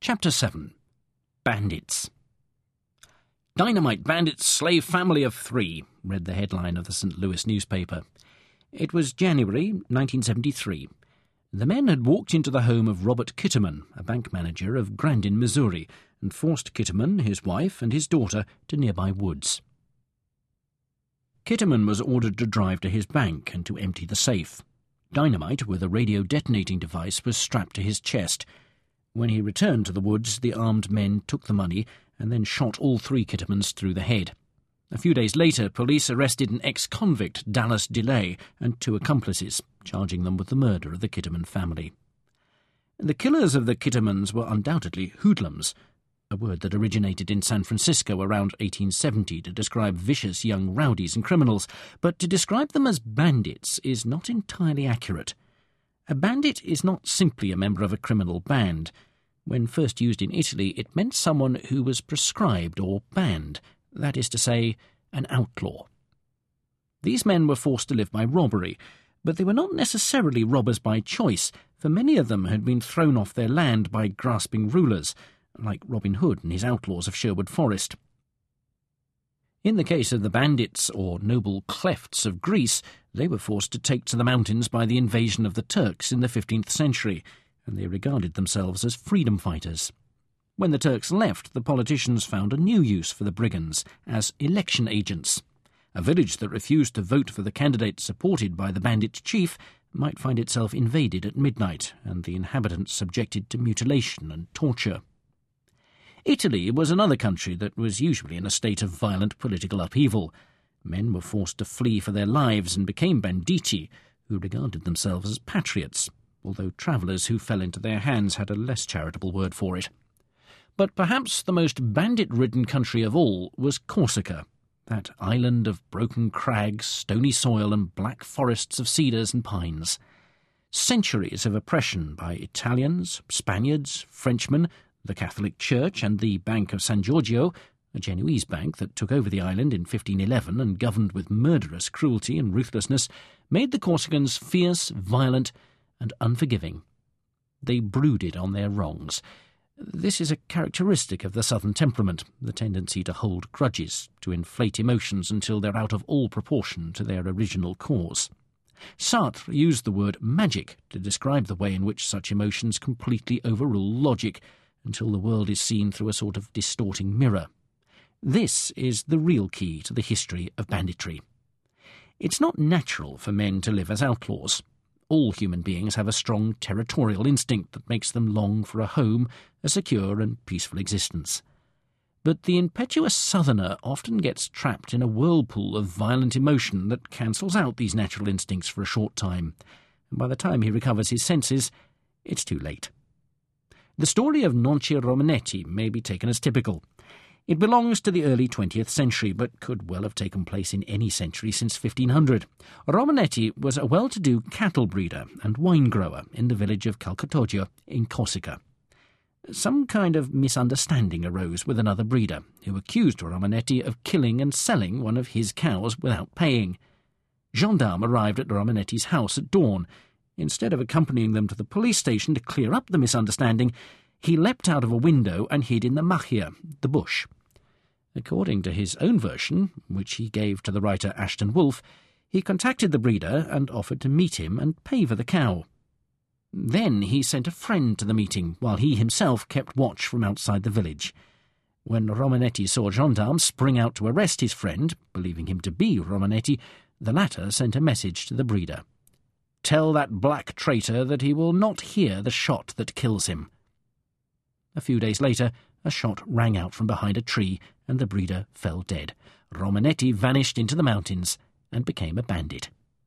Chapter 7. Bandits. "Dynamite bandits slay family of 3, read the headline of the St. Louis newspaper. It was January 1973. The men had walked into the home of Robert Kitterman, a bank manager of Grandin, Missouri, and forced Kitterman, his wife, and his daughter to nearby woods. Kitterman was ordered to drive to his bank and to empty the safe. Dynamite with a radio-detonating device was strapped to his chest. When he returned to the woods, the armed men took the money and then shot all 3 Kittermans through the head. A few days later, police arrested an ex-convict, Dallas DeLay, and 2 accomplices, charging them with the murder of the Kitterman family. The killers of the Kittermans were undoubtedly hoodlums, a word that originated in San Francisco around 1870 to describe vicious young rowdies and criminals, but to describe them as bandits is not entirely accurate. A bandit is not simply a member of a criminal band. When first used in Italy, it meant someone who was proscribed or banned, that is to say, an outlaw. These men were forced to live by robbery, but they were not necessarily robbers by choice, for many of them had been thrown off their land by grasping rulers, like Robin Hood and his outlaws of Sherwood Forest. In the case of the bandits, or noble clefts of Greece, they were forced to take to the mountains by the invasion of the Turks in the 15th century, and they regarded themselves as freedom fighters. When the Turks left, the politicians found a new use for the brigands, as election agents. A village that refused to vote for the candidate supported by the bandit chief might find itself invaded at midnight, and the inhabitants subjected to mutilation and torture. Italy was another country that was usually in a state of violent political upheaval. Men were forced to flee for their lives and became banditti, who regarded themselves as patriots, although travellers who fell into their hands had a less charitable word for it. But perhaps the most bandit-ridden country of all was Corsica, that island of broken crags, stony soil, and black forests of cedars and pines. Centuries of oppression by Italians, Spaniards, Frenchmen, the Catholic Church, and the Bank of San Giorgio, a Genoese bank that took over the island in 1511 and governed with murderous cruelty and ruthlessness, made the Corsicans fierce, violent, and unforgiving. They brooded on their wrongs. This is a characteristic of the southern temperament, the tendency to hold grudges, to inflate emotions until they're out of all proportion to their original cause. Sartre used the word magic to describe the way in which such emotions completely overrule logic, until the world is seen through a sort of distorting mirror. This is the real key to the history of banditry. It's not natural for men to live as outlaws. All human beings have a strong territorial instinct that makes them long for a home, a secure and peaceful existence. But the impetuous southerner often gets trapped in a whirlpool of violent emotion that cancels out these natural instincts for a short time, and by the time he recovers his senses, it's too late. The story of Nonci Romanetti may be taken as typical. It belongs to the early 20th century, but could well have taken place in any century since 1500. Romanetti was a well-to-do cattle breeder and wine grower in the village of Calcatoggio in Corsica. Some kind of misunderstanding arose with another breeder, who accused Romanetti of killing and selling one of his cows without paying. Gendarmes arrived at Romanetti's house at dawn. Instead of accompanying them to the police station to clear up the misunderstanding, he leapt out of a window and hid in the machia, the bush. According to his own version, which he gave to the writer Ashton Wolfe, he contacted the breeder and offered to meet him and pay for the cow. Then he sent a friend to the meeting, while he himself kept watch from outside the village. When Romanetti saw gendarmes spring out to arrest his friend, believing him to be Romanetti, the latter sent a message to the breeder. "Tell that black traitor that he will not hear the shot that kills him." A few days later, a shot rang out from behind a tree, and the breeder fell dead. Romanetti vanished into the mountains and became a bandit.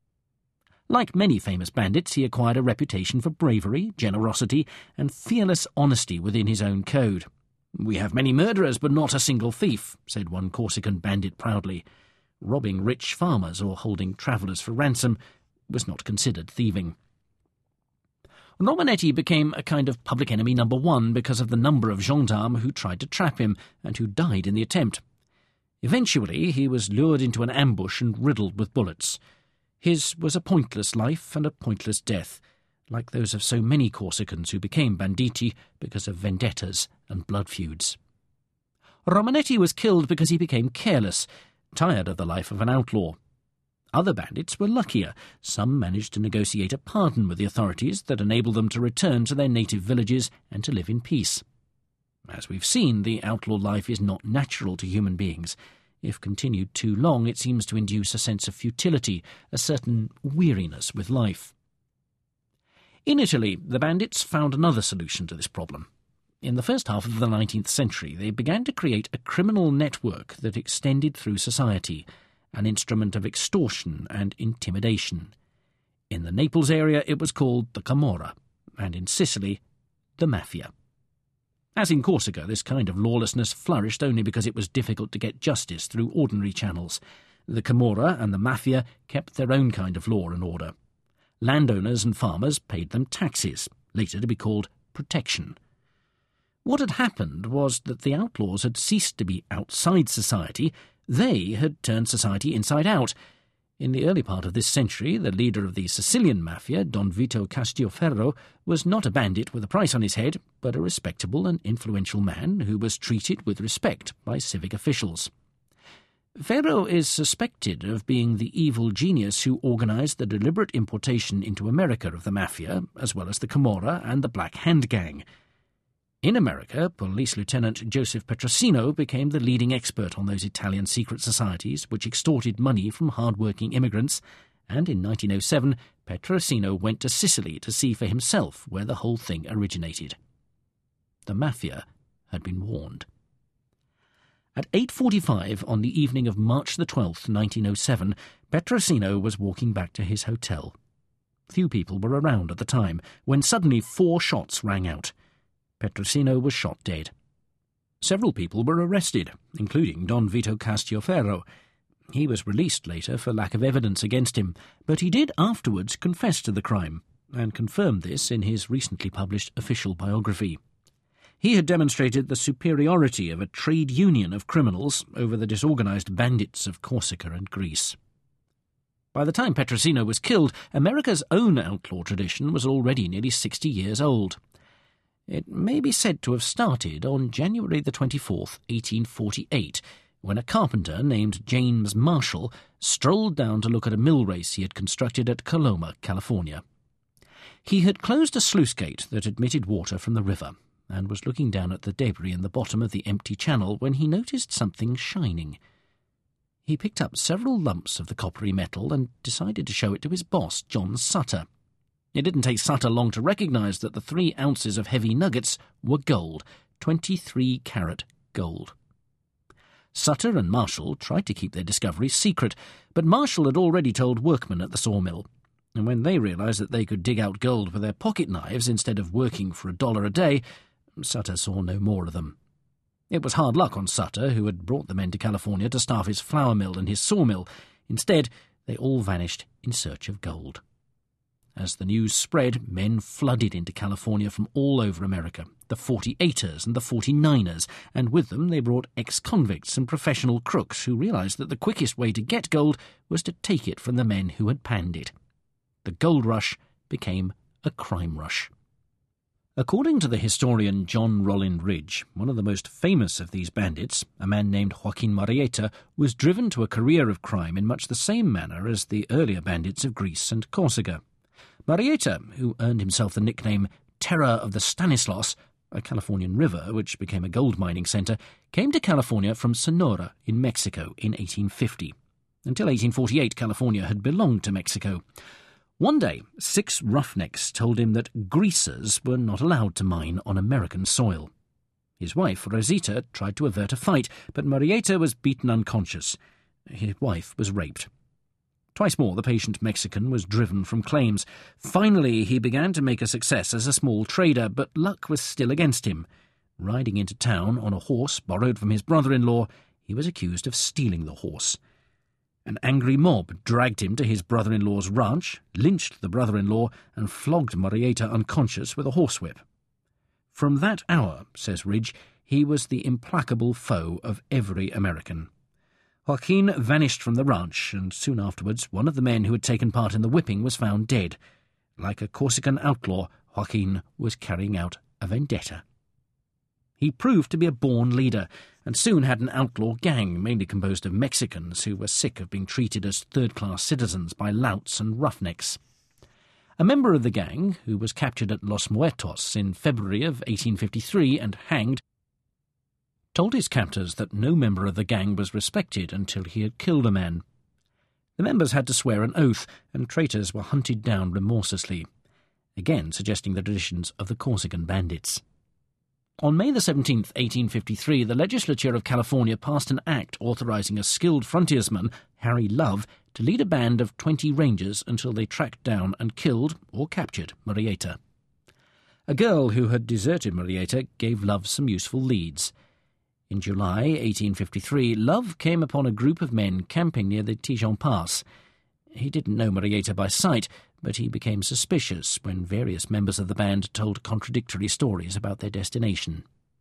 Like many famous bandits, he acquired a reputation for bravery, generosity, and fearless honesty within his own code. "We have many murderers, but not a single thief," said one Corsican bandit proudly. Robbing rich farmers or holding travellers for ransom was not considered thieving. Romanetti became a kind of public enemy number 1 because of the number of gendarmes who tried to trap him and who died in the attempt. Eventually, he was lured into an ambush and riddled with bullets. His was a pointless life and a pointless death, like those of so many Corsicans who became banditti because of vendettas and blood feuds. Romanetti was killed because he became careless, tired of the life of an outlaw. Other bandits were luckier. Some managed to negotiate a pardon with the authorities that enabled them to return to their native villages and to live in peace. As we've seen, the outlaw life is not natural to human beings. If continued too long, it seems to induce a sense of futility, a certain weariness with life. In Italy, the bandits found another solution to this problem. In the first half of the 19th century, they began to create a criminal network that extended through society, an instrument of extortion and intimidation. In the Naples area, it was called the Camorra, and in Sicily, the Mafia. As in Corsica, this kind of lawlessness flourished only because it was difficult to get justice through ordinary channels. The Camorra and the Mafia kept their own kind of law and order. Landowners and farmers paid them taxes, later to be called protection. What had happened was that the outlaws had ceased to be outside society. They had turned society inside out. In the early part of this century, the leader of the Sicilian Mafia, Don Vito Castilferro, was not a bandit with a price on his head, but a respectable and influential man who was treated with respect by civic officials. Ferro is suspected of being the evil genius who organised the deliberate importation into America of the Mafia, as well as the Camorra and the Black Hand Gang. In America, Police Lieutenant Joseph Petrosino became the leading expert on those Italian secret societies which extorted money from hard-working immigrants, and in 1907 Petrosino went to Sicily to see for himself where the whole thing originated. The Mafia had been warned. At 8:45 on the evening of March the 12th, 1907, Petrosino was walking back to his hotel. Few people were around at the time, when suddenly 4 shots rang out. Petrosino was shot dead. Several people were arrested, including Don Vito Castilferro. He was released later for lack of evidence against him, but he did afterwards confess to the crime, and confirmed this in his recently published official biography. He had demonstrated the superiority of a trade union of criminals over the disorganized bandits of Corsica and Greece. By the time Petrosino was killed, America's own outlaw tradition was already nearly 60 years old. It may be said to have started on January the 24th, 1848, when a carpenter named James Marshall strolled down to look at a mill race he had constructed at Coloma, California. He had closed a sluice gate that admitted water from the river, and was looking down at the debris in the bottom of the empty channel when he noticed something shining. He picked up several lumps of the coppery metal and decided to show it to his boss, John Sutter. It didn't take Sutter long to recognise that the 3 ounces of heavy nuggets were gold, 23-carat gold. Sutter and Marshall tried to keep their discovery secret, but Marshall had already told workmen at the sawmill, and when they realised that they could dig out gold with their pocket knives instead of working for $1 a day, Sutter saw no more of them. It was hard luck on Sutter, who had brought the men to California to staff his flour mill and his sawmill. Instead, they all vanished in search of gold. As the news spread, men flooded into California from all over America, the 48ers and the 49ers, and with them they brought ex-convicts and professional crooks who realised that the quickest way to get gold was to take it from the men who had panned it. The gold rush became a crime rush. According to the historian John Rollin Ridge, one of the most famous of these bandits, a man named Joaquin Murrieta, was driven to a career of crime in much the same manner as the earlier bandits of Greece and Corsica. Murrieta, who earned himself the nickname Terror of the Stanislaus, a Californian river which became a gold mining centre, came to California from Sonora in Mexico in 1850. Until 1848, California had belonged to Mexico. One day, 6 roughnecks told him that greasers were not allowed to mine on American soil. His wife, Rosita, tried to avert a fight, but Murrieta was beaten unconscious. His wife was raped. Twice more, the patient Mexican was driven from claims. Finally, he began to make a success as a small trader, but luck was still against him. Riding into town on a horse borrowed from his brother-in-law, he was accused of stealing the horse. An angry mob dragged him to his brother-in-law's ranch, lynched the brother-in-law, and flogged Murrieta unconscious with a horsewhip. From that hour, says Ridge, he was the implacable foe of every American. Joaquin vanished from the ranch, and soon afterwards one of the men who had taken part in the whipping was found dead. Like a Corsican outlaw, Joaquin was carrying out a vendetta. He proved to be a born leader, and soon had an outlaw gang mainly composed of Mexicans who were sick of being treated as third-class citizens by louts and roughnecks. A member of the gang, who was captured at Los Muertos in February of 1853 and hanged, told his captors that no member of the gang was respected until he had killed a man. The members had to swear an oath, and traitors were hunted down remorselessly, again suggesting the traditions of the Corsican bandits. On May 17, 1853, the legislature of California passed an act authorizing a skilled frontiersman, Harry Love, to lead a band of 20 rangers until they tracked down and killed or captured Murrieta. A girl who had deserted Murrieta gave Love some useful leads. In July 1853, Love came upon a group of men camping near the Tijon Pass. He didn't know Murrieta by sight, but he became suspicious when various members of the band told contradictory stories about their destination.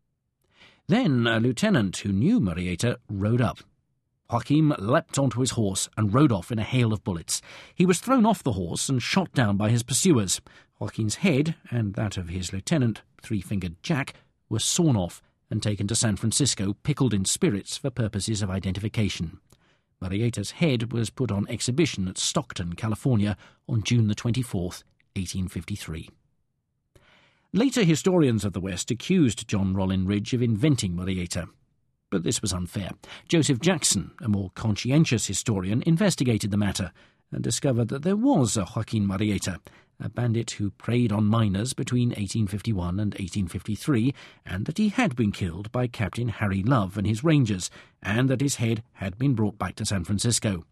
Then a lieutenant who knew Murrieta rode up. Joaquin leapt onto his horse and rode off in a hail of bullets. He was thrown off the horse and shot down by his pursuers. Joaquin's head, and that of his lieutenant, Three-Fingered Jack, were sawn off and taken to San Francisco, pickled in spirits for purposes of identification. Murrieta's head was put on exhibition at Stockton, California, on June the 24th, 1853. Later historians of the West accused John Rollin Ridge of inventing Murrieta, but this was unfair. Joseph Jackson, a more conscientious historian, investigated the matter and discovered that there was a Joaquin Murrieta, a bandit who preyed on miners between 1851 and 1853, and that he had been killed by Captain Harry Love and his rangers, and that his head had been brought back to San Francisco.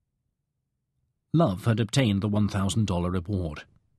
Love had obtained the $1,000 reward.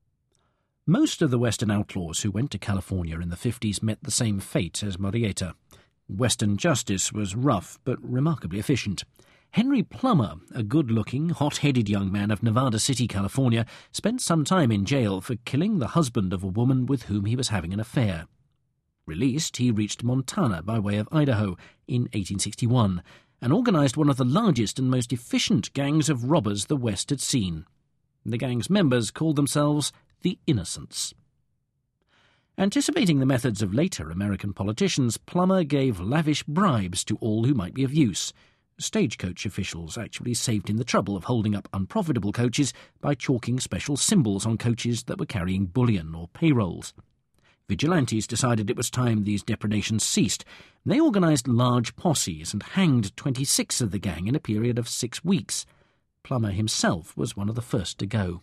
Most of the Western outlaws who went to California in the 50s met the same fate as Murrieta. Western justice was rough but remarkably efficient. Henry Plummer, a good-looking, hot-headed young man of Nevada City, California, spent some time in jail for killing the husband of a woman with whom he was having an affair. Released, he reached Montana by way of Idaho in 1861 and organized one of the largest and most efficient gangs of robbers the West had seen. The gang's members called themselves the Innocents. Anticipating the methods of later American politicians, Plummer gave lavish bribes to all who might be of use. Stagecoach officials actually saved him the trouble of holding up unprofitable coaches by chalking special symbols on coaches that were carrying bullion or payrolls. Vigilantes decided it was time these depredations ceased. They organized large posses and hanged 26 of the gang in a period of 6 weeks. Plummer himself was one of the first to go.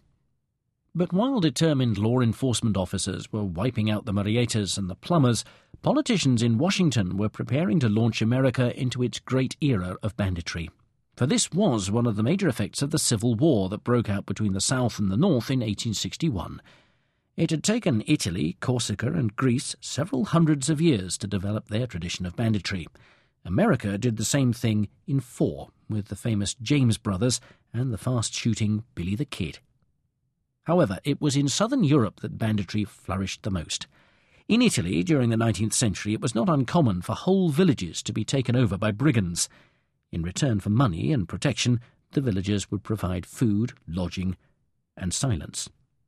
But while determined law enforcement officers were wiping out the Murrietas and the Plumbers, politicians in Washington were preparing to launch America into its great era of banditry. For this was one of the major effects of the Civil War that broke out between the South and the North in 1861. It had taken Italy, Corsica and Greece several hundreds of years to develop their tradition of banditry. America did the same thing in 4, with the famous James Brothers and the fast-shooting Billy the Kid. However, it was in southern Europe that banditry flourished the most. In Italy, during the 19th century, it was not uncommon for whole villages to be taken over by brigands. In return for money and protection, the villagers would provide food, lodging, and silence.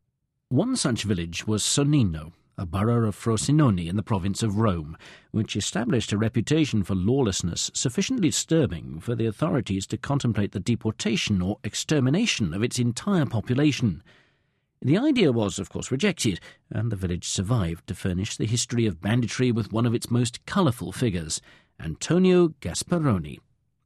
One such village was Sonnino, a borough of Frosinone in the province of Rome, which established a reputation for lawlessness sufficiently disturbing for the authorities to contemplate the deportation or extermination of its entire population. The idea was, of course, rejected, and the village survived to furnish the history of banditry with one of its most colourful figures, Antonio Gasparoni.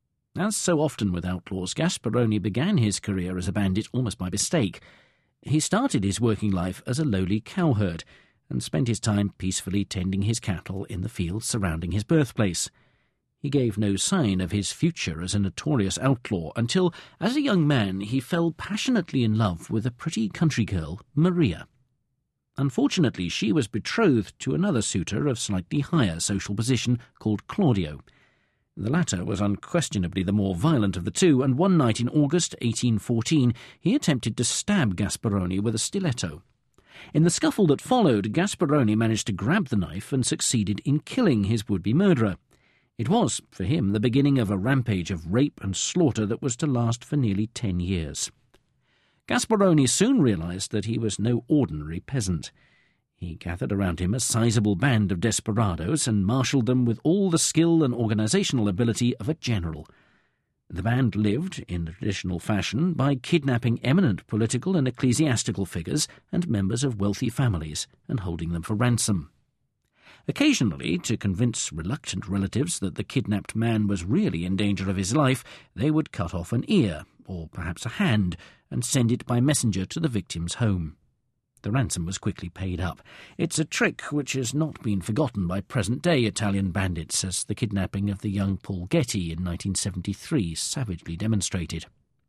As so often with outlaws, Gasparoni began his career as a bandit almost by mistake. He started his working life as a lowly cowherd, and spent his time peacefully tending his cattle in the fields surrounding his birthplace. He gave no sign of his future as a notorious outlaw until, as a young man, he fell passionately in love with a pretty country girl, Maria. Unfortunately, she was betrothed to another suitor of slightly higher social position called Claudio. The latter was unquestionably the more violent of the two, and one night in August 1814 he attempted to stab Gasparoni with a stiletto. In the scuffle that followed, Gasparoni managed to grab the knife and succeeded in killing his would-be murderer. It was, for him, the beginning of a rampage of rape and slaughter that was to last for nearly 10 years. Gasparoni soon realised that he was no ordinary peasant. He gathered around him a sizable band of desperadoes and marshalled them with all the skill and organisational ability of a general. The band lived, in the traditional fashion, by kidnapping eminent political and ecclesiastical figures and members of wealthy families and holding them for ransom. Occasionally, to convince reluctant relatives that the kidnapped man was really in danger of his life, they would cut off an ear, or perhaps a hand, and send it by messenger to the victim's home. The ransom was quickly paid up. It's a trick which has not been forgotten by present-day Italian bandits, as the kidnapping of the young Paul Getty in 1973 savagely demonstrated.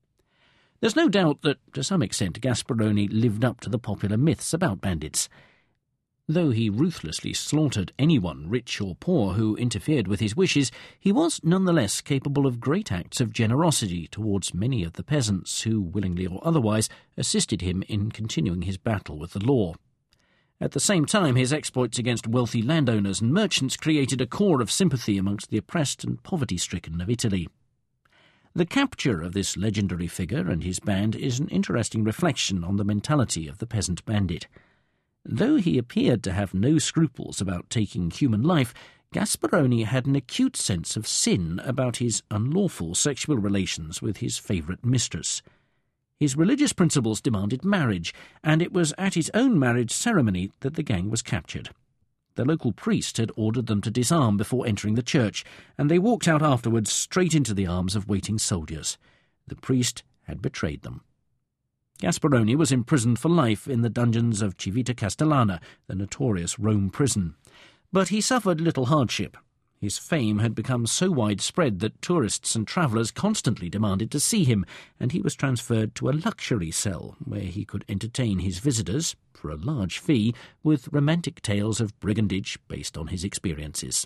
There's no doubt that, to some extent, Gasparoni lived up to the popular myths about bandits. Though he ruthlessly slaughtered anyone, rich or poor, who interfered with his wishes, he was nonetheless capable of great acts of generosity towards many of the peasants who, willingly or otherwise, assisted him in continuing his battle with the law. At the same time, his exploits against wealthy landowners and merchants created a core of sympathy amongst the oppressed and poverty-stricken of Italy. The capture of this legendary figure and his band is an interesting reflection on the mentality of the peasant bandit. Though he appeared to have no scruples about taking human life, Gasparoni had an acute sense of sin about his unlawful sexual relations with his favourite mistress. His religious principles demanded marriage, and it was at his own marriage ceremony that the gang was captured. The local priest had ordered them to disarm before entering the church, and they walked out afterwards straight into the arms of waiting soldiers. The priest had betrayed them. Gasparoni was imprisoned for life in the dungeons of Civita Castellana, the notorious Rome prison. But he suffered little hardship. His fame had become so widespread that tourists and travellers constantly demanded to see him, and he was transferred to a luxury cell where he could entertain his visitors, for a large fee, with romantic tales of brigandage based on his experiences.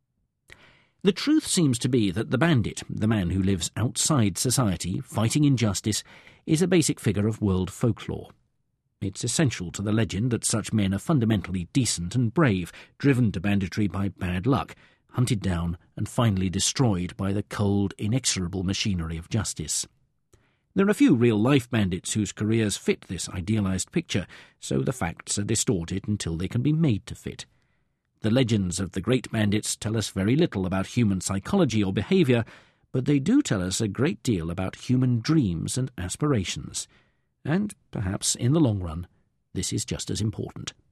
The truth seems to be that the bandit, the man who lives outside society, fighting injustice, is a basic figure of world folklore. It's essential to the legend that such men are fundamentally decent and brave, driven to banditry by bad luck, hunted down and finally destroyed by the cold, inexorable machinery of justice. There are few real-life bandits whose careers fit this idealised picture, so the facts are distorted until they can be made to fit. The legends of the great bandits tell us very little about human psychology or behaviour, but they do tell us a great deal about human dreams and aspirations. And, perhaps, in the long run, this is just as important.